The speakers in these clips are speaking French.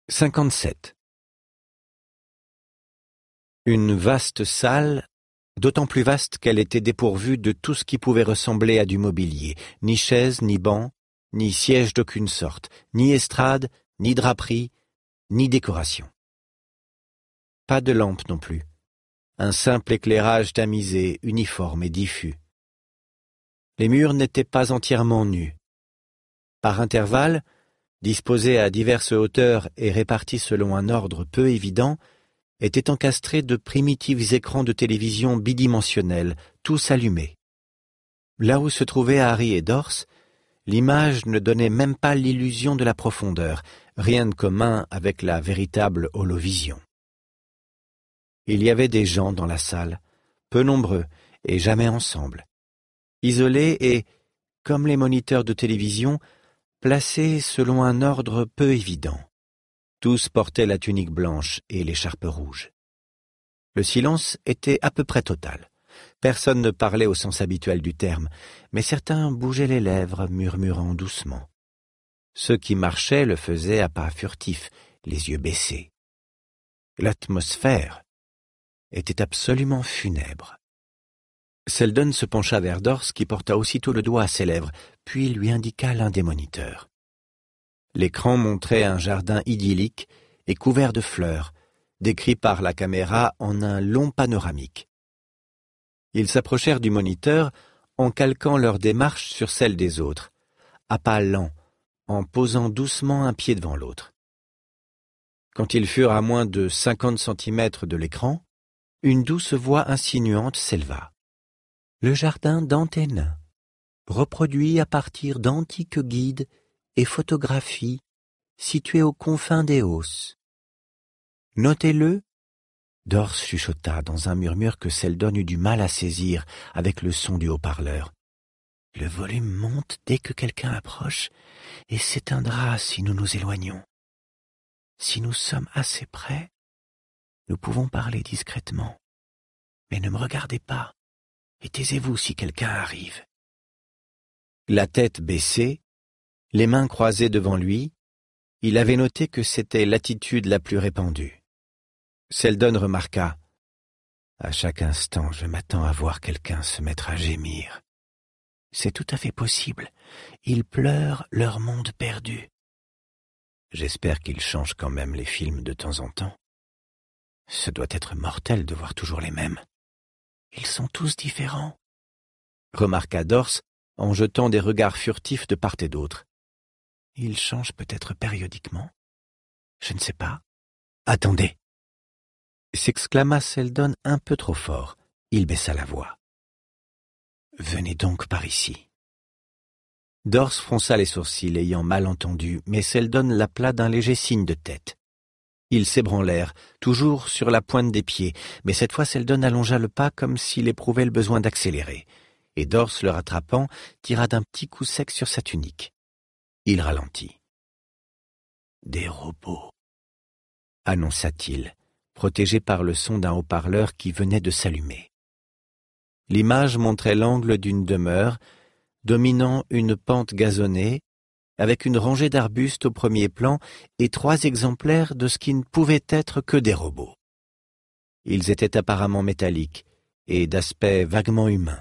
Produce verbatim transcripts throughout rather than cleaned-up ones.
cinquante-sept. Une vaste salle, d'autant plus vaste qu'elle était dépourvue de tout ce qui pouvait ressembler à du mobilier, ni chaises, ni bancs, ni sièges d'aucune sorte, ni estrade, ni draperie, ni décoration. Pas de lampe non plus, un simple éclairage tamisé, uniforme et diffus. Les murs n'étaient pas entièrement nus. Par intervalles, disposés à diverses hauteurs et répartis selon un ordre peu évident, étaient encastrés de primitifs écrans de télévision bidimensionnels, tous allumés. Là où se trouvaient Harry et Dors, l'image ne donnait même pas l'illusion de la profondeur, rien de commun avec la véritable holovision. Il y avait des gens dans la salle, peu nombreux et jamais ensemble, isolés et, comme les moniteurs de télévision, placés selon un ordre peu évident. Tous portaient la tunique blanche et l'écharpe rouge. Le silence était à peu près total. Personne ne parlait au sens habituel du terme, mais certains bougeaient les lèvres, murmurant doucement. Ceux qui marchaient le faisaient à pas furtifs, les yeux baissés. L'atmosphère était absolument funèbre. Selden se pencha vers Dors qui porta aussitôt le doigt à ses lèvres, puis lui indiqua l'un des moniteurs. L'écran montrait un jardin idyllique et couvert de fleurs, décrit par la caméra en un long panoramique. Ils s'approchèrent du moniteur en calquant leur démarche sur celle des autres, à pas lents, en posant doucement un pied devant l'autre. Quand ils furent à moins de cinquante centimètres de l'écran, une douce voix insinuante s'éleva. Le jardin d'Anténin, reproduit à partir d'antiques guides et photographies situées aux confins des Hausses. Notez-le, Dors chuchota dans un murmure que Selden eut du mal à saisir avec le son du haut-parleur. Le volume monte dès que quelqu'un approche et s'éteindra si nous nous éloignons. Si nous sommes assez près, nous pouvons parler discrètement. Mais ne me regardez pas. Et taisez-vous si quelqu'un arrive. La tête baissée, les mains croisées devant lui, il avait noté que c'était l'attitude la plus répandue. Selden remarqua « À chaque instant, je m'attends à voir quelqu'un se mettre à gémir. C'est tout à fait possible. Ils pleurent leur monde perdu. J'espère qu'ils changent quand même les films de temps en temps. Ce doit être mortel de voir toujours les mêmes. Ils sont tous différents, remarqua Dors en jetant des regards furtifs de part et d'autre. Ils changent peut-être périodiquement. Je ne sais pas. Attendez, s'exclama Selden un peu trop fort. Il baissa la voix. Venez donc par ici. Dors fronça les sourcils, ayant mal entendu, mais Selden l'appela d'un léger signe de tête. Ils s'ébranlèrent, toujours sur la pointe des pieds, mais cette fois Selden allongea le pas comme s'il éprouvait le besoin d'accélérer, et Dors, le rattrapant, tira d'un petit coup sec sur sa tunique. Il ralentit. « Des robots », annonça-t-il, protégé par le son d'un haut-parleur qui venait de s'allumer. L'image montrait l'angle d'une demeure, dominant une pente gazonnée, avec une rangée d'arbustes au premier plan et trois exemplaires de ce qui ne pouvait être que des robots. Ils étaient apparemment métalliques et d'aspect vaguement humain.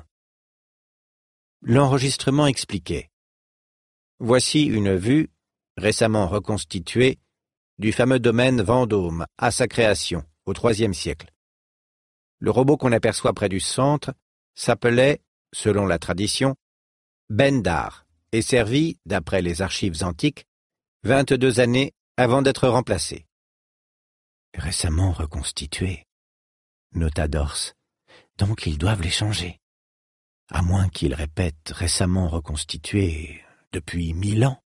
L'enregistrement expliquait. Voici une vue, récemment reconstituée, du fameux domaine Vendôme à sa création, au troisième siècle. Le robot qu'on aperçoit près du centre s'appelait, selon la tradition, Bendar, et servit, d'après les archives antiques, vingt-deux années avant d'être remplacé. Récemment reconstitué, nota Dors. Donc ils doivent les changer. À moins qu'ils répètent récemment reconstitué depuis mille ans.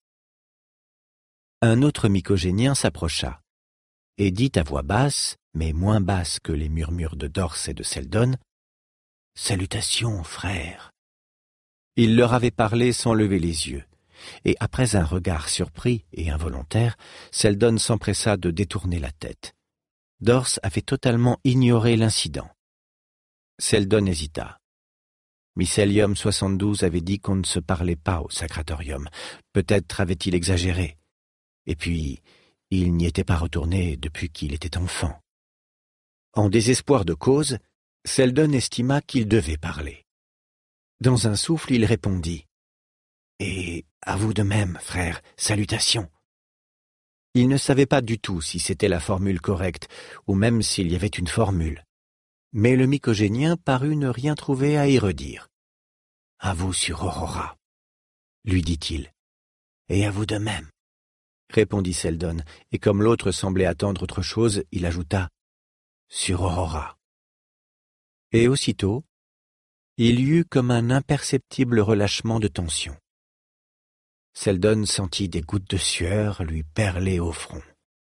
Un autre mycogénien s'approcha et dit à voix basse, mais moins basse que les murmures de Dors et de Selden, « Salutations, frères !» Il leur avait parlé sans lever les yeux, et après un regard surpris et involontaire, Selden s'empressa de détourner la tête. Dors avait totalement ignoré l'incident. Selden hésita. Mycelium soixante-douze avait dit qu'on ne se parlait pas au sacratorium. Peut-être avait-il exagéré. Et puis, Il n'y était pas retourné depuis qu'il était enfant. En désespoir de cause, Selden estima qu'il devait parler. Dans un souffle, il répondit « Et à vous de même, frère, salutations !» Il ne savait pas du tout si c'était la formule correcte, ou même s'il y avait une formule. Mais le mycogénien parut ne rien trouver à y redire. « À vous sur Aurora !» lui dit-il. « Et à vous de même !» répondit Selden, et comme l'autre semblait attendre autre chose, il ajouta « sur Aurora !» Et aussitôt, il y eut comme un imperceptible relâchement de tension. Selden sentit des gouttes de sueur lui perler au front.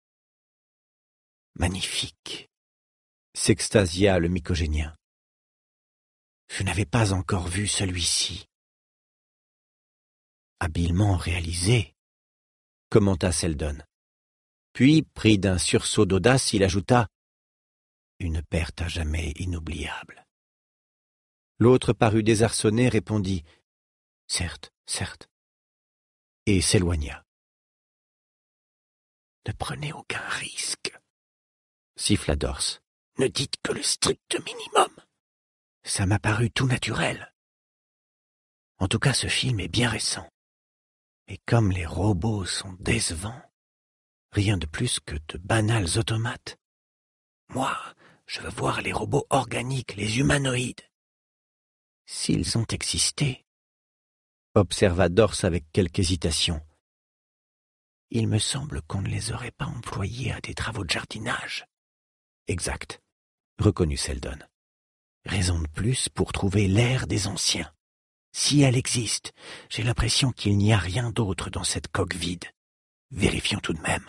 « Magnifique !» s'extasia le mycogénien. « Je n'avais pas encore vu celui-ci. »« Habilement réalisé !» commenta Selden. Puis, pris d'un sursaut d'audace, il ajouta « Une perte à jamais inoubliable. » L'autre parut désarçonné, répondit « Certes, certes. » et s'éloigna. « Ne prenez aucun risque, » siffla Dors. « Ne dites que le strict minimum. Ça m'a paru tout naturel. En tout cas, ce film est bien récent. Et comme les robots sont décevants, rien de plus que de banals automates. Moi, je veux voir les robots organiques, les humanoïdes. S'ils ont existé, observa Dors avec quelque hésitation. Il me semble qu'on ne les aurait pas employés à des travaux de jardinage. Exact, reconnut Selden. Raison de plus pour trouver l'ère des anciens. Si elle existe, j'ai l'impression qu'il n'y a rien d'autre dans cette coque vide. Vérifions tout de même.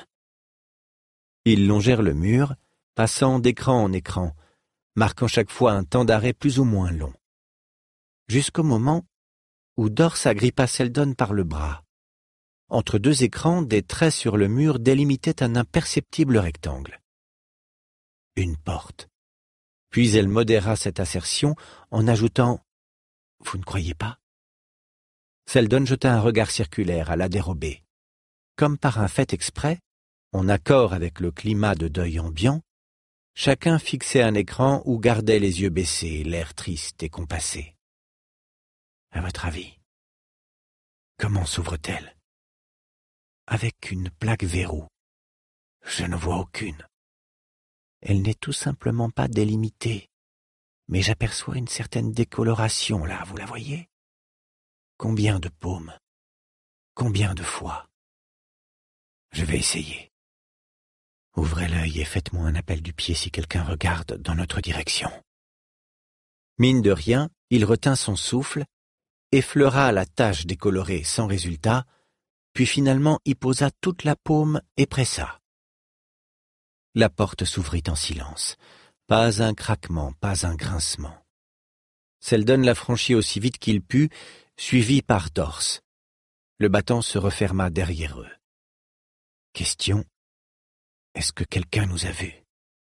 Ils longèrent le mur, passant d'écran en écran, marquant chaque fois un temps d'arrêt plus ou moins long. Jusqu'au moment où Dors agrippa Selden par le bras. Entre deux écrans, des traits sur le mur délimitaient un imperceptible rectangle. Une porte. Puis elle modéra cette assertion en ajoutant « Vous ne croyez pas ?» Selden jeta un regard circulaire à la dérobée. Comme par un fait exprès, en accord avec le climat de deuil ambiant, chacun fixait un écran où gardait les yeux baissés, l'air triste et compassé. « À votre avis, comment s'ouvre-t-elle » ? « Avec une plaque verrou. Je ne vois aucune. Elle n'est tout simplement pas délimitée, mais j'aperçois une certaine décoloration là, vous la voyez ? Combien de paumes ? Combien de fois ? Je vais essayer. Ouvrez l'œil et faites-moi un appel du pied si quelqu'un regarde dans notre direction. » Mine de rien, il retint son souffle, effleura la tache décolorée sans résultat, puis finalement y posa toute la paume et pressa. La porte s'ouvrit en silence. Pas un craquement, pas un grincement. Selden la franchit aussi vite qu'il put, suivi par Dors. Le battant se referma derrière eux. Question, est-ce que quelqu'un nous a vus ?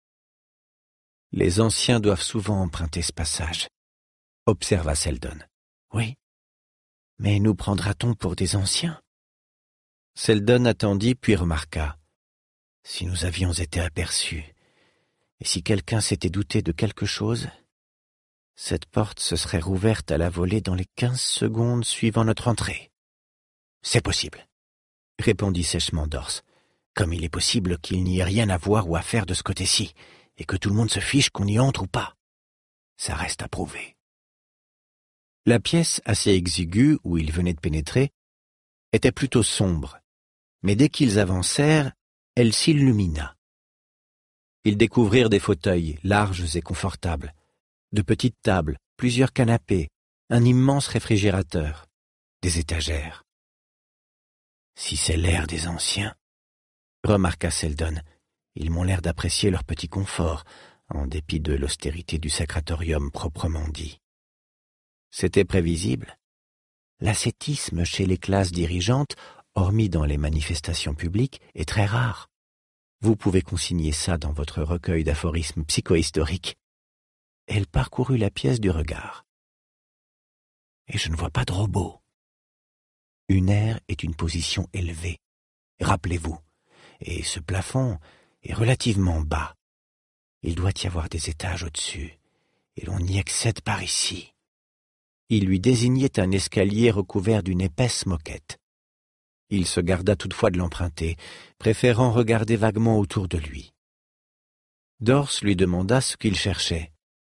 Les anciens doivent souvent emprunter ce passage, observa Selden. Oui, mais nous prendra-t-on pour des anciens ? Selden attendit puis remarqua. Si nous avions été aperçus, et si quelqu'un s'était douté de quelque chose, cette porte se serait rouverte à la volée dans les quinze secondes suivant notre entrée. C'est possible, répondit sèchement Dors, comme il est possible qu'il n'y ait rien à voir ou à faire de ce côté-ci, et que tout le monde se fiche qu'on y entre ou pas. Ça reste à prouver. La pièce assez exiguë où ils venaient de pénétrer était plutôt sombre, mais dès qu'ils avancèrent, elle s'illumina. Ils découvrirent des fauteuils larges et confortables, de petites tables, plusieurs canapés, un immense réfrigérateur, des étagères. Si c'est l'ère des anciens, remarqua Selden, ils m'ont l'air d'apprécier leur petit confort, en dépit de l'austérité du sacratorium proprement dit. C'était prévisible. L'ascétisme chez les classes dirigeantes, hormis dans les manifestations publiques, est très rare. Vous pouvez consigner ça dans votre recueil d'aphorismes psychohistoriques. Elle parcourut la pièce du regard. Et je ne vois pas de robot. Une aire est une position élevée. Rappelez-vous, et ce plafond est relativement bas. Il doit y avoir des étages au-dessus, et l'on y accède par ici. » Il lui désignait un escalier recouvert d'une épaisse moquette. Il se garda toutefois de l'emprunter, préférant regarder vaguement autour de lui. Dors lui demanda ce qu'il cherchait.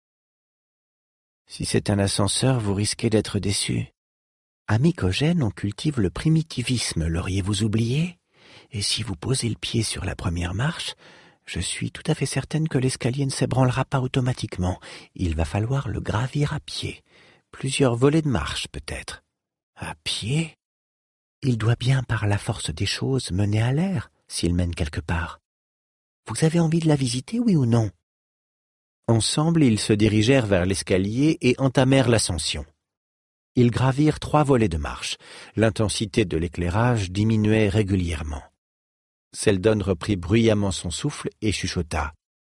« Si c'est un ascenseur, vous risquez d'être déçu. À Mycogène, on cultive le primitivisme, l'auriez-vous oublié? Et si vous posez le pied sur la première marche, je suis tout à fait certaine que l'escalier ne s'ébranlera pas automatiquement. Il va falloir le gravir à pied. Plusieurs volets de marche, peut-être. »« À pied ? Il doit bien, par la force des choses, mener à l'air, s'il mène quelque part. Vous avez envie de la visiter, oui ou non ?» Ensemble, ils se dirigèrent vers l'escalier et entamèrent l'ascension. Ils gravirent trois volets de marche. L'intensité de l'éclairage diminuait régulièrement. Seldon reprit bruyamment son souffle et chuchota.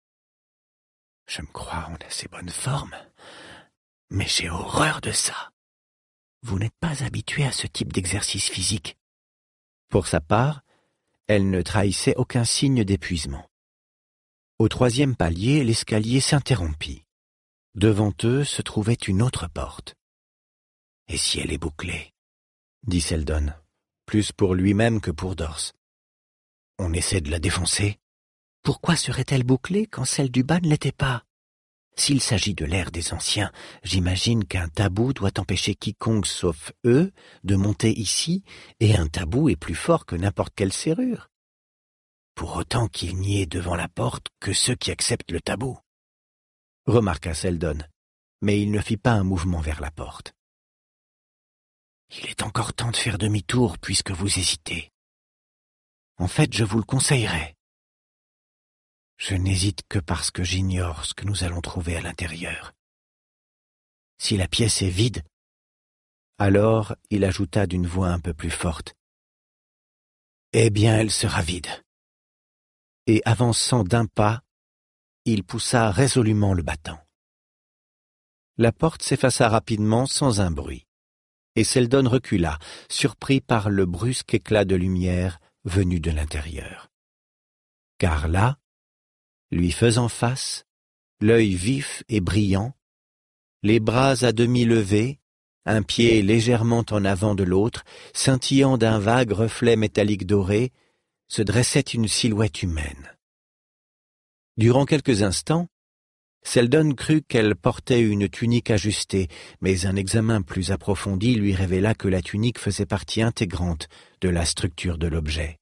« Je me crois en assez bonne forme, mais j'ai horreur de ça. Vous n'êtes pas habitué à ce type d'exercice physique. » Pour sa part, elle ne trahissait aucun signe d'épuisement. Au troisième palier, l'escalier s'interrompit. Devant eux se trouvait une autre porte. « Et si elle est bouclée ?» dit Seldon, plus pour lui-même que pour Dors. « On essaie de la défoncer. Pourquoi serait-elle bouclée quand celle du bas ne l'était pas? S'il s'agit de l'ère des anciens, j'imagine qu'un tabou doit empêcher quiconque sauf eux de monter ici, et un tabou est plus fort que n'importe quelle serrure. Pour autant qu'il n'y ait devant la porte que ceux qui acceptent le tabou. » remarqua Seldon, mais il ne fit pas un mouvement vers la porte. « Il est encore temps de faire demi-tour puisque vous hésitez. En fait, je vous le conseillerais. Je n'hésite que parce que j'ignore ce que nous allons trouver à l'intérieur. Si la pièce est vide, » alors il ajouta d'une voix un peu plus forte. « Eh bien, elle sera vide. » Et avançant d'un pas, il poussa résolument le battant. La porte s'effaça rapidement sans un bruit, et Seldon recula, surpris par le brusque éclat de lumière venu de l'intérieur. Car là, lui faisant face, l'œil vif et brillant, les bras à demi levés, un pied légèrement en avant de l'autre, scintillant d'un vague reflet métallique doré, se dressait une silhouette humaine. Durant quelques instants, Seldon crut qu'elle portait une tunique ajustée, mais un examen plus approfondi lui révéla que la tunique faisait partie intégrante de la structure de l'objet.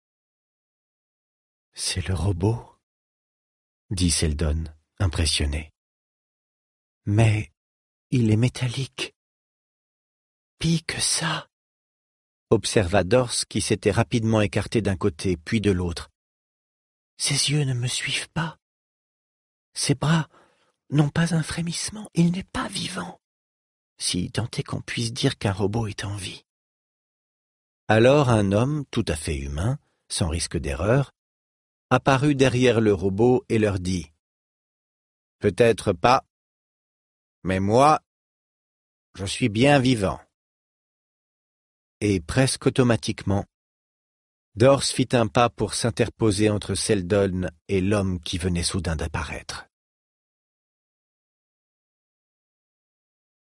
« C'est le robot » dit Seldon, impressionné. « Mais il est métallique. »« Pis que ça » observa Dors qui s'était rapidement écarté d'un côté puis de l'autre. « Ses yeux ne me suivent pas. Ses bras n'ont pas un frémissement. Il n'est pas vivant. Si tant est qu'on puisse dire qu'un robot est en vie. » Alors un homme tout à fait humain, sans risque d'erreur, apparut derrière le robot et leur dit « Peut-être pas, mais moi, je suis bien vivant. » Et presque automatiquement, Dors fit un pas pour s'interposer entre Seldon et l'homme qui venait soudain d'apparaître.